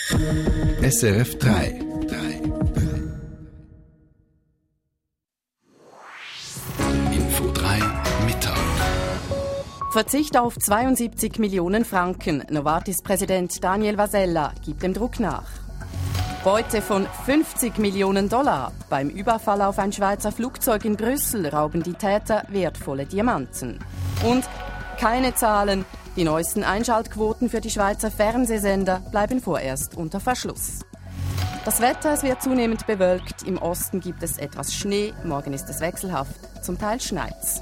SRF 3. Info 3 Mittag. Verzicht auf 72 Millionen Franken. Novartis-Präsident Daniel Vasella gibt dem Druck nach. Beute von 50 Millionen $. Beim Überfall auf ein Schweizer Flugzeug in Brüssel rauben die Täter wertvolle Diamanten. Und keine Zahlen. Die neuesten Einschaltquoten für die Schweizer Fernsehsender bleiben vorerst unter Verschluss. Das Wetter, es wird zunehmend bewölkt. Im Osten gibt es etwas Schnee. Morgen ist es wechselhaft. Zum Teil schneit's.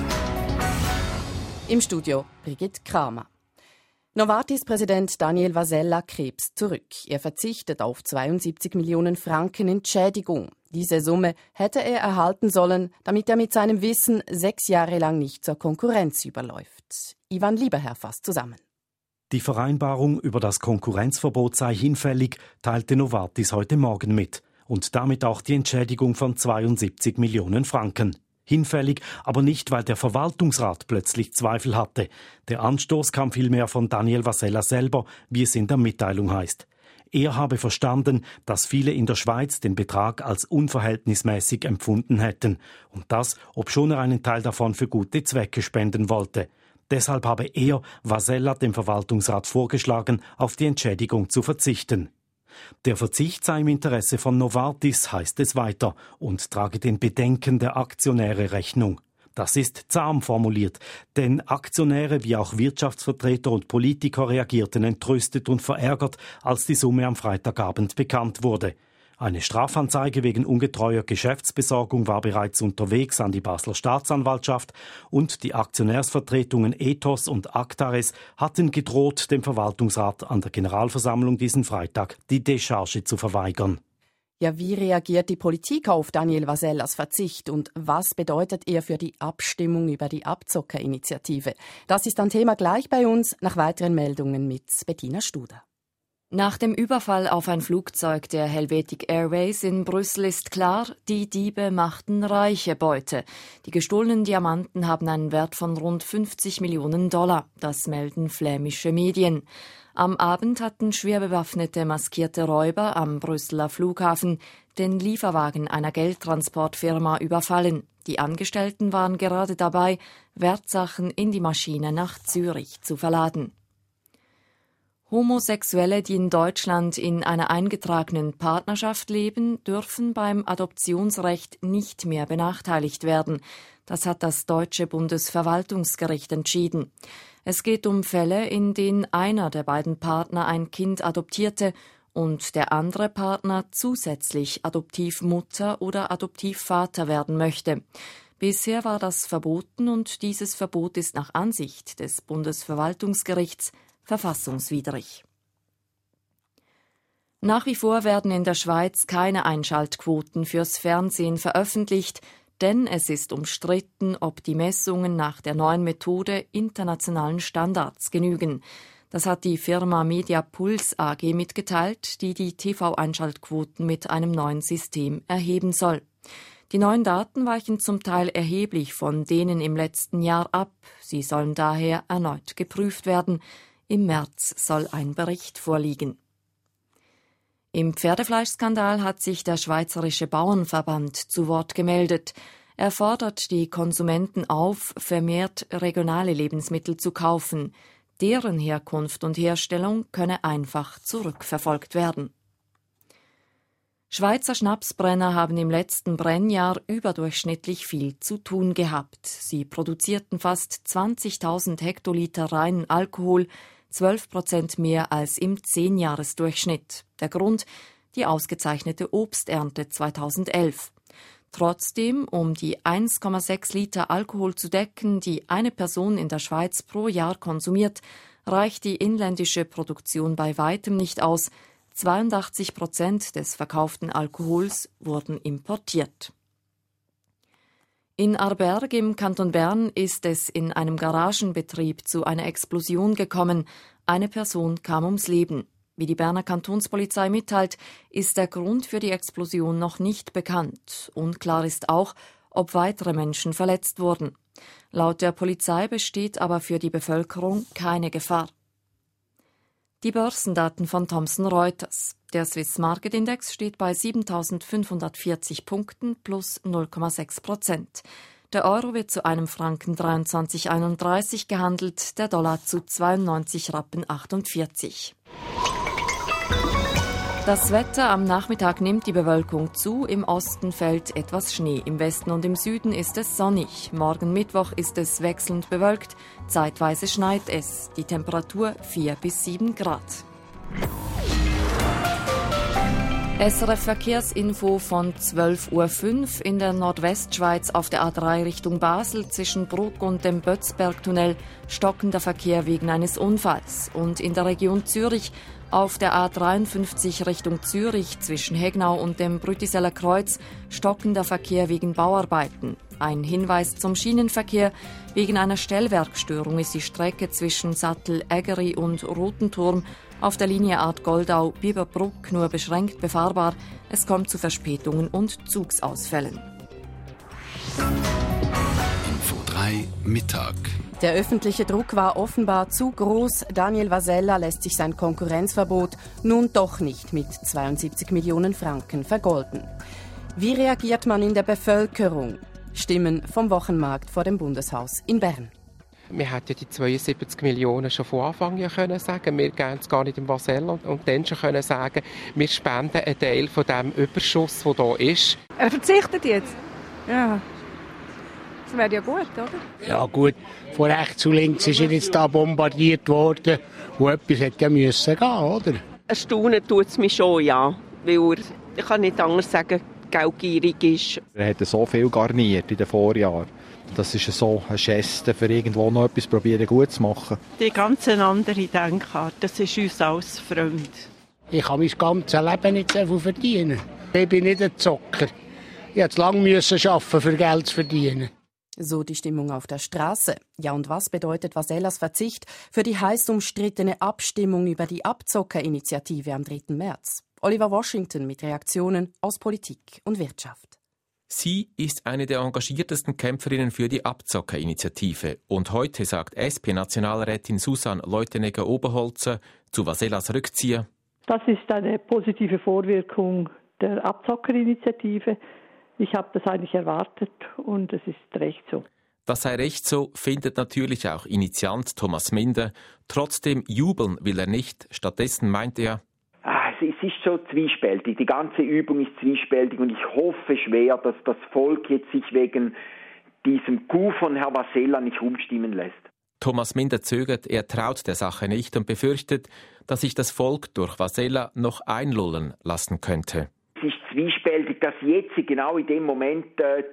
Im Studio Brigitte Kramer. Novartis-Präsident Daniel Vasella krebst zurück. Er verzichtet auf 72 Millionen Franken Entschädigung. Diese Summe hätte er erhalten sollen, damit er mit seinem Wissen 6 Jahre lang nicht zur Konkurrenz überläuft. Ivan Lieberherr fasst zusammen. Die Vereinbarung über das Konkurrenzverbot sei hinfällig, teilte Novartis heute Morgen mit. Und damit auch die Entschädigung von 72 Millionen Franken. Hinfällig, aber nicht, weil der Verwaltungsrat plötzlich Zweifel hatte. Der Anstoß kam vielmehr von Daniel Vasella selber, wie es in der Mitteilung heißt. Er habe verstanden, dass viele in der Schweiz den Betrag als unverhältnismäßig empfunden hätten. Und das, obschon er einen Teil davon für gute Zwecke spenden wollte. Deshalb habe er, Vasella, dem Verwaltungsrat vorgeschlagen, auf die Entschädigung zu verzichten. Der Verzicht sei im Interesse von Novartis, heißt es weiter, und trage den Bedenken der Aktionäre Rechnung. Das ist zahm formuliert, denn Aktionäre wie auch Wirtschaftsvertreter und Politiker reagierten entrüstet und verärgert, als die Summe am Freitagabend bekannt wurde. Eine Strafanzeige wegen ungetreuer Geschäftsbesorgung war bereits unterwegs an die Basler Staatsanwaltschaft und die Aktionärsvertretungen Ethos und Actares hatten gedroht, dem Verwaltungsrat an der Generalversammlung diesen Freitag die Décharge zu verweigern. Ja, wie reagiert die Politik auf Daniel Vasellas Verzicht und was bedeutet er für die Abstimmung über die Abzockerinitiative? Das ist ein Thema gleich bei uns, nach weiteren Meldungen mit Bettina Studer. Nach dem Überfall auf ein Flugzeug der Helvetic Airways in Brüssel ist klar, die Diebe machten reiche Beute. Die gestohlenen Diamanten haben einen Wert von rund 50 Millionen $. Das melden flämische Medien. Am Abend hatten schwer bewaffnete maskierte Räuber am Brüsseler Flughafen den Lieferwagen einer Geldtransportfirma überfallen. Die Angestellten waren gerade dabei, Wertsachen in die Maschine nach Zürich zu verladen. Homosexuelle, die in Deutschland in einer eingetragenen Partnerschaft leben, dürfen beim Adoptionsrecht nicht mehr benachteiligt werden. Das hat das deutsche Bundesverwaltungsgericht entschieden. Es geht um Fälle, in denen einer der beiden Partner ein Kind adoptierte und der andere Partner zusätzlich Adoptivmutter oder Adoptivvater werden möchte. Bisher war das verboten und dieses Verbot ist nach Ansicht des Bundesverwaltungsgerichts verfassungswidrig. Nach wie vor werden in der Schweiz keine Einschaltquoten fürs Fernsehen veröffentlicht, denn es ist umstritten, ob die Messungen nach der neuen Methode internationalen Standards genügen. Das hat die Firma Mediapuls AG mitgeteilt, die die TV-Einschaltquoten mit einem neuen System erheben soll. Die neuen Daten weichen zum Teil erheblich von denen im letzten Jahr ab. Sie sollen daher erneut geprüft werden. Im März soll ein Bericht vorliegen. Im Pferdefleischskandal hat sich der Schweizerische Bauernverband zu Wort gemeldet. Er fordert die Konsumenten auf, vermehrt regionale Lebensmittel zu kaufen. Deren Herkunft und Herstellung könne einfach zurückverfolgt werden. Schweizer Schnapsbrenner haben im letzten Brennjahr überdurchschnittlich viel zu tun gehabt. Sie produzierten fast 20.000 Hektoliter reinen Alkohol, 12% mehr als im 10-Jahres-Durchschnitt. Der Grund? Die ausgezeichnete Obsternte 2011. Trotzdem, um die 1,6 Liter Alkohol zu decken, die eine Person in der Schweiz pro Jahr konsumiert, reicht die inländische Produktion bei weitem nicht aus. 82% des verkauften Alkohols wurden importiert. In Aarberg im Kanton Bern ist es in einem Garagenbetrieb zu einer Explosion gekommen. Eine Person kam ums Leben. Wie die Berner Kantonspolizei mitteilt, ist der Grund für die Explosion noch nicht bekannt. Unklar ist auch, ob weitere Menschen verletzt wurden. Laut der Polizei besteht aber für die Bevölkerung keine Gefahr. Die Börsendaten von Thomson Reuters. Der Swiss Market Index steht bei 7.540 Punkten plus 0,6%. Der Euro wird zu einem Franken 23,31 gehandelt, der Dollar zu 92,48 Rappen. Das Wetter: am Nachmittag nimmt die Bewölkung zu, im Osten fällt etwas Schnee, im Westen und im Süden ist es sonnig. Morgen Mittwoch ist es wechselnd bewölkt, zeitweise schneit es. Die Temperatur 4 bis 7 Grad. SRF Verkehrsinfo von 12.05 Uhr. In der Nordwestschweiz auf der A3 Richtung Basel zwischen Brugg und dem Bötzbergtunnel stockender Verkehr wegen eines Unfalls. Und in der Region Zürich auf der A53 Richtung Zürich zwischen Hegnau und dem Brütiseller Kreuz stockender Verkehr wegen Bauarbeiten. Ein Hinweis zum Schienenverkehr: wegen einer Stellwerkstörung ist die Strecke zwischen Sattel-Ägeri und Rotenturm auf der Linie Artgoldau-Biberbrück nur beschränkt befahrbar. Es kommt zu Verspätungen und Zugsausfällen. Info 3 Mittag. Der öffentliche Druck war offenbar zu groß. Daniel Vasella lässt sich sein Konkurrenzverbot nun doch nicht mit 72 Millionen Franken vergolden. Wie reagiert man in der Bevölkerung? Stimmen vom Wochenmarkt vor dem Bundeshaus in Bern. Wir hätten die 72 Millionen schon von Anfang an können sagen, wir geben es gar nicht im Vasella und dann schon können sagen, wir spenden einen Teil von dem Überschuss, der da ist. Er verzichtet jetzt? Ja. Das wäre ja gut, oder? Ja gut, von rechts und links ist er jetzt da bombardiert worden und etwas hätte ja müssen gehen, oder? Erstaunen tut es mich schon, ja. Weil ich kann nicht anders sagen, geldgierig ist. Er hat so viel garniert in den Vorjahren. Das ist so eine Geste, für irgendwo noch etwas probieren gut zu machen. Die ganz andere Denkart, das ist uns alles fremd. Ich kann mein ganzes Leben nicht so viel verdienen. Ich bin nicht ein Zocker. Ich musste lange arbeiten, für Geld zu verdienen. So die Stimmung auf der Straße. Ja, und was bedeutet Vasellas Verzicht für die heiß umstrittene Abstimmung über die Abzockerinitiative am 3. März? Oliver Washington mit Reaktionen aus Politik und Wirtschaft. Sie ist eine der engagiertesten Kämpferinnen für die Abzockerinitiative. Und heute sagt SP-Nationalrätin Susanne Leutenegger-Oberholzer zu Vasellas Rückzieher: Das ist eine positive Vorwirkung der Abzockerinitiative. Ich habe das eigentlich erwartet und es ist recht so. Das sei recht so, findet natürlich auch Initiant Thomas Minder. Trotzdem jubeln will er nicht. Stattdessen meint er: Es ist so zwiespältig. Die ganze Übung ist zwiespältig und ich hoffe schwer, dass das Volk jetzt sich wegen diesem Coup von Herrn Vasella nicht umstimmen lässt. Thomas Minder zögert, er traut der Sache nicht und befürchtet, dass sich das Volk durch Vasella noch einlullen lassen könnte. Es ist zwiespältig, dass jetzt genau in dem Moment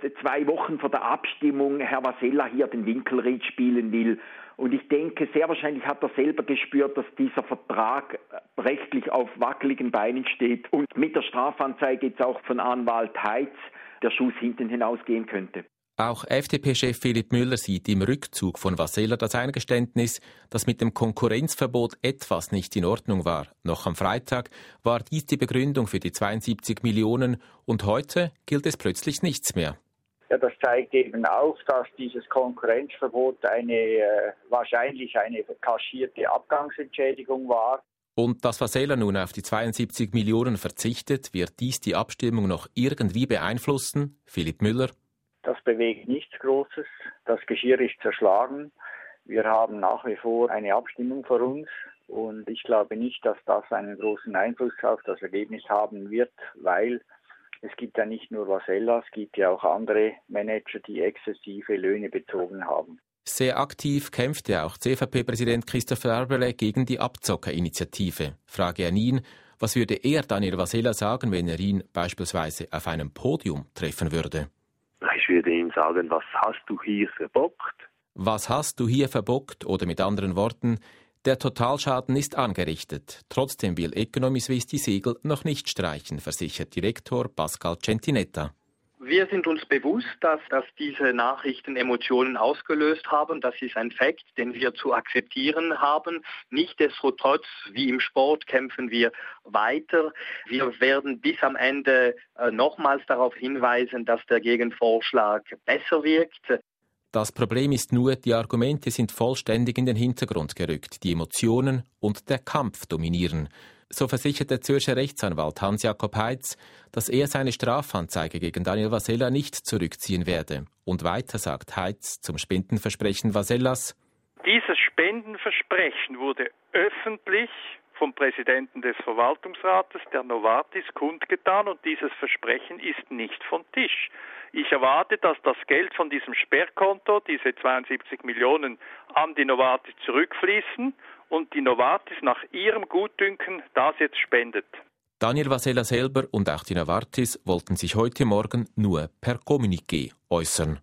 2 Wochen vor der Abstimmung Herr Vasella hier den Winkelried spielen will. Und ich denke, sehr wahrscheinlich hat er selber gespürt, dass dieser Vertrag rechtlich auf wackeligen Beinen steht und mit der Strafanzeige jetzt auch von Anwalt Heitz der Schuss hinten hinausgehen könnte. Auch FDP-Chef Philipp Müller sieht im Rückzug von Vasella das Eingeständnis, dass mit dem Konkurrenzverbot etwas nicht in Ordnung war. Noch am Freitag war dies die Begründung für die 72 Millionen und heute gilt es plötzlich nichts mehr. Ja, das zeigt eben auf, dass dieses Konkurrenzverbot wahrscheinlich eine kaschierte Abgangsentschädigung war. Und dass Vasella nun auf die 72 Millionen verzichtet, wird dies die Abstimmung noch irgendwie beeinflussen? Philipp Müller: Das bewegt nichts Großes. Das Geschirr ist zerschlagen. Wir haben nach wie vor eine Abstimmung vor uns. Und ich glaube nicht, dass das einen großen Einfluss auf das Ergebnis haben wird, weil es gibt ja nicht nur Vasella, es gibt ja auch andere Manager, die exzessive Löhne bezogen haben. Sehr aktiv kämpfte auch CVP-Präsident Christoph Erbele gegen die Abzockerinitiative. Frage an ihn: Was würde er Daniel Vasella sagen, wenn er ihn beispielsweise auf einem Podium treffen würde? Ich würde ihm sagen: Was hast du hier verbockt? Was hast du hier verbockt? Oder mit anderen Worten: Der Totalschaden ist angerichtet. Trotzdem will Economy Suisse die Segel noch nicht streichen, versichert Direktor Pascal Centinetta. Wir sind uns bewusst, dass diese Nachrichten Emotionen ausgelöst haben. Das ist ein Fakt, den wir zu akzeptieren haben. Nichtsdestotrotz, wie im Sport, kämpfen wir weiter. Wir werden bis am Ende nochmals darauf hinweisen, dass der Gegenvorschlag besser wirkt. Das Problem ist nur, die Argumente sind vollständig in den Hintergrund gerückt. Die Emotionen und der Kampf dominieren. So versichert der Zürcher Rechtsanwalt Hans-Jakob Heitz, dass er seine Strafanzeige gegen Daniel Vasella nicht zurückziehen werde. Und weiter sagt Heitz zum Spendenversprechen Vasellas: Dieses Spendenversprechen wurde öffentlich vom Präsidenten des Verwaltungsrates, der Novartis, kundgetan, und dieses Versprechen ist nicht vom Tisch. Ich erwarte, dass das Geld von diesem Sperrkonto, diese 72 Millionen, an die Novartis zurückfließen und die Novartis nach ihrem Gutdünken das jetzt spendet. Daniel Vasella selber und auch die Novartis wollten sich heute Morgen nur per Kommuniqué äußern.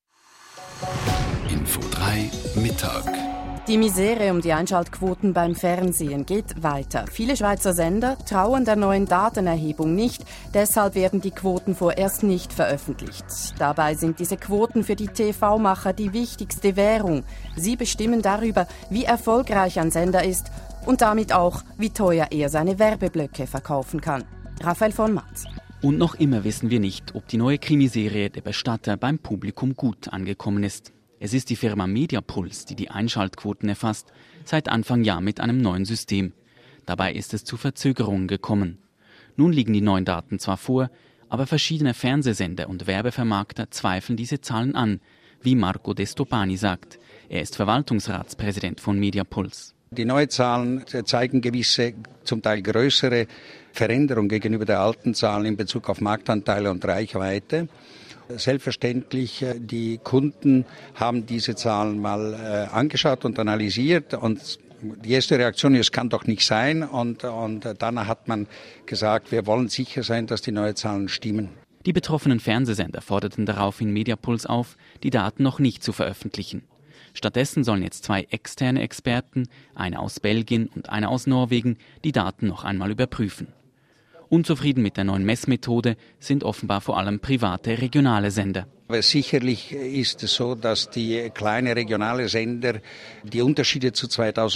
Info 3 Mittag. Die Misere um die Einschaltquoten beim Fernsehen geht weiter. Viele Schweizer Sender trauen der neuen Datenerhebung nicht, deshalb werden die Quoten vorerst nicht veröffentlicht. Dabei sind diese Quoten für die TV-Macher die wichtigste Währung. Sie bestimmen darüber, wie erfolgreich ein Sender ist und damit auch, wie teuer er seine Werbeblöcke verkaufen kann. Raphael von Matz. Und noch immer wissen wir nicht, ob die neue Krimiserie Der Bestatter beim Publikum gut angekommen ist. Es ist die Firma Mediapuls, die die Einschaltquoten erfasst, seit Anfang Jahr mit einem neuen System. Dabei ist es zu Verzögerungen gekommen. Nun liegen die neuen Daten zwar vor, aber verschiedene Fernsehsender und Werbevermarkter zweifeln diese Zahlen an, wie Marco De Stopani sagt. Er ist Verwaltungsratspräsident von Mediapuls. Die neuen Zahlen zeigen gewisse, zum Teil größere Veränderungen gegenüber der alten Zahlen in Bezug auf Marktanteile und Reichweite. Selbstverständlich, die Kunden haben diese Zahlen mal angeschaut und analysiert und die erste Reaktion ist, es kann doch nicht sein, und danach hat man gesagt, wir wollen sicher sein, dass die neuen Zahlen stimmen. Die betroffenen Fernsehsender forderten daraufhin Mediapuls auf, die Daten noch nicht zu veröffentlichen. Stattdessen sollen jetzt 2 externe Experten, einer aus Belgien und einer aus Norwegen, die Daten noch einmal überprüfen. Unzufrieden mit der neuen Messmethode sind offenbar vor allem private regionale Sender. Aber sicherlich ist es so, dass die kleinen regionalen Sender die Unterschiede zu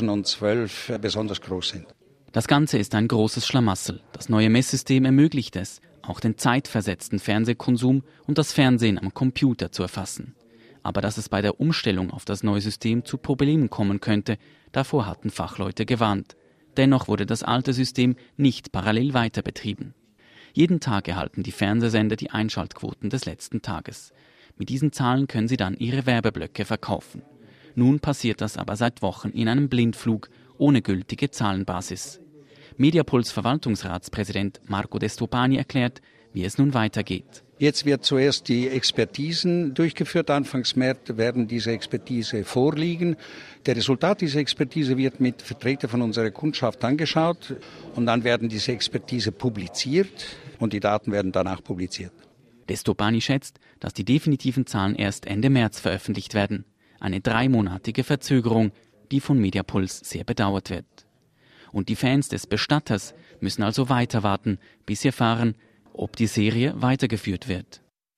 2012 besonders groß sind. Das Ganze ist ein großes Schlamassel. Das neue Messsystem ermöglicht es, auch den zeitversetzten Fernsehkonsum und das Fernsehen am Computer zu erfassen. Aber dass es bei der Umstellung auf das neue System zu Problemen kommen könnte, davor hatten Fachleute gewarnt. Dennoch wurde das alte System nicht parallel weiter betrieben. Jeden Tag erhalten die Fernsehsender die Einschaltquoten des letzten Tages. Mit diesen Zahlen können sie dann ihre Werbeblöcke verkaufen. Nun passiert das aber seit Wochen in einem Blindflug, ohne gültige Zahlenbasis. Mediapuls Verwaltungsratspräsident Marco De Stopani erklärt, wie es nun weitergeht. Jetzt wird zuerst die Expertisen durchgeführt. Anfangs März werden diese Expertise vorliegen. Der Resultat dieser Expertise wird mit Vertretern von unserer Kundschaft angeschaut und dann werden diese Expertise publiziert und die Daten werden danach publiziert. De Stopani schätzt, dass die definitiven Zahlen erst Ende März veröffentlicht werden. Eine 3-monatige Verzögerung, die von Mediapuls sehr bedauert wird. Und die Fans des Bestatters müssen also weiter warten, bis sie erfahren, ob die Serie weitergeführt wird.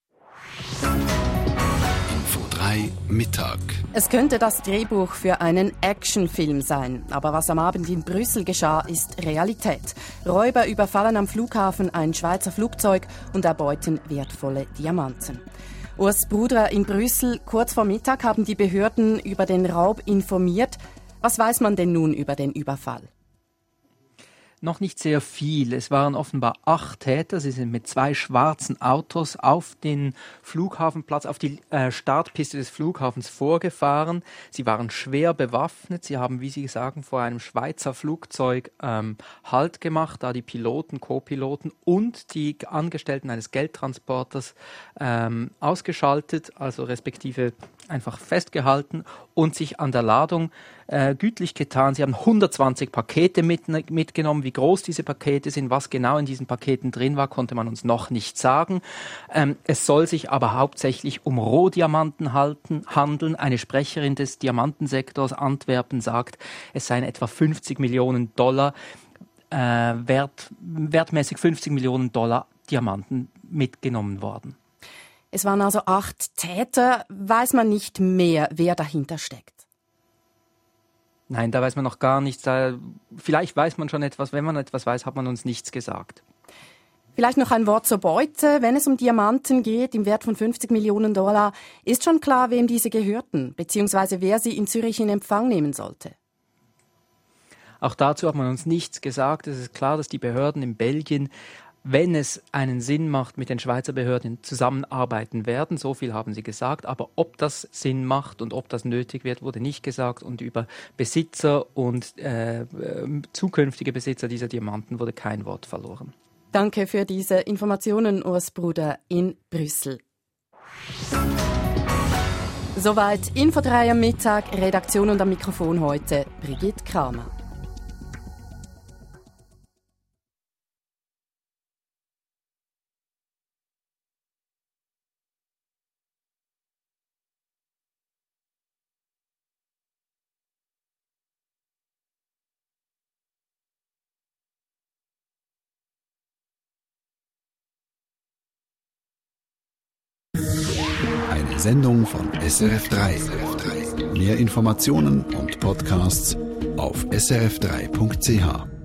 Info 3 Mittag. Es könnte das Drehbuch für einen Actionfilm sein. Aber was am Abend in Brüssel geschah, ist Realität. Räuber überfallen am Flughafen ein Schweizer Flugzeug und erbeuten wertvolle Diamanten. Urs Bruder in Brüssel, kurz vor Mittag haben die Behörden über den Raub informiert. Was weiß man denn nun über den Überfall? Noch nicht sehr viel. Es waren offenbar 8 Täter. Sie sind mit 2 schwarzen Autos auf den Flughafenplatz, auf die Startpiste des Flughafens vorgefahren. Sie waren schwer bewaffnet. Sie haben, wie Sie sagen, vor einem Schweizer Flugzeug Halt gemacht, da die Piloten, Co-Piloten und die Angestellten eines Geldtransporters ausgeschaltet, also respektive einfach festgehalten und sich an der Ladung gütlich getan. Sie haben 120 Pakete mitgenommen. Wie groß diese Pakete sind, was genau in diesen Paketen drin war, konnte man uns noch nicht sagen. Es soll sich aber hauptsächlich um Rohdiamanten handeln. Eine Sprecherin des Diamantensektors Antwerpen sagt, es seien etwa 50 Millionen Dollar, wertmäßig 50 Millionen Dollar Diamanten mitgenommen worden. Es waren also 8 Täter. Weiß man nicht mehr, wer dahinter steckt? Nein, da weiß man noch gar nichts. Vielleicht weiß man schon etwas. Wenn man etwas weiß, hat man uns nichts gesagt. Vielleicht noch ein Wort zur Beute. Wenn es um Diamanten geht, im Wert von 50 Millionen $, ist schon klar, wem diese gehörten, beziehungsweise wer sie in Zürich in Empfang nehmen sollte. Auch dazu hat man uns nichts gesagt. Es ist klar, dass die Behörden in Belgien, wenn es einen Sinn macht, mit den Schweizer Behörden zusammenarbeiten werden. So viel haben sie gesagt. Aber ob das Sinn macht und ob das nötig wird, wurde nicht gesagt. Und über Besitzer und zukünftige Besitzer dieser Diamanten wurde kein Wort verloren. Danke für diese Informationen, Urs Bruder in Brüssel. Soweit Info 3 am Mittag. Redaktion und am Mikrofon heute Brigitte Kramer. Eine Sendung von SRF3. Mehr Informationen und Podcasts auf srf3.ch.